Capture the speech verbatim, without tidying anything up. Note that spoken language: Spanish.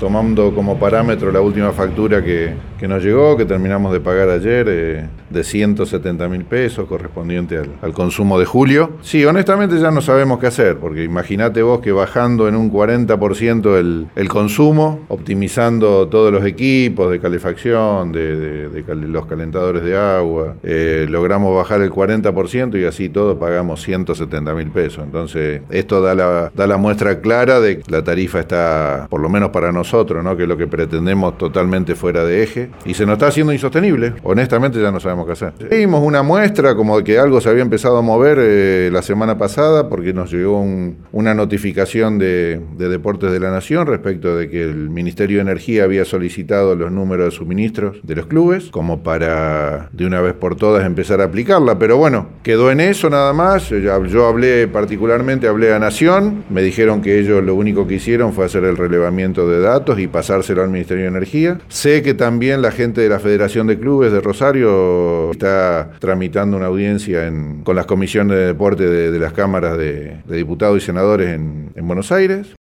tomando como parámetro la última factura que, que nos llegó, que terminamos de pagar ayer, eh, de ciento setenta mil pesos, correspondiente al, al consumo de julio. Sí, honestamente ya no sabemos qué hacer, porque imagínate vos que bajando en un cuarenta por ciento el, el consumo, optimizando todos los equipos de calefacción, de, de, de cal, los calentadores de agua, eh, logramos bajar el cuarenta por ciento y así todo pagamos ciento setenta mil pesos. Entonces, esto da la, da la muestra clara de que la tarifa está, por lo menos para nosotros, ¿no?, que es lo que pretendemos, totalmente fuera de eje, y se nos está haciendo insostenible. Honestamente ya no sabemos qué hacer. Vimos una muestra como que algo se había empezado a mover eh, la semana pasada, porque nos llegó un, una notificación de, de Deportes de la Nación respecto de que el Ministerio de Energía había solicitado los números de suministros de los clubes, como para de una vez por todas empezar a aplicarla, pero bueno, quedó en eso nada más. Yo, yo hablé particularmente, hablé a Nación, me dijeron que ellos lo único que hicieron fue hacer el relevamiento de datos y pasárselo al Ministerio de Energía. Sé que también la gente de la Federación de Clubes de Rosario está tramitando una audiencia en, con las comisiones de deporte de, de las cámaras de, de diputados y senadores en, en Buenos Aires.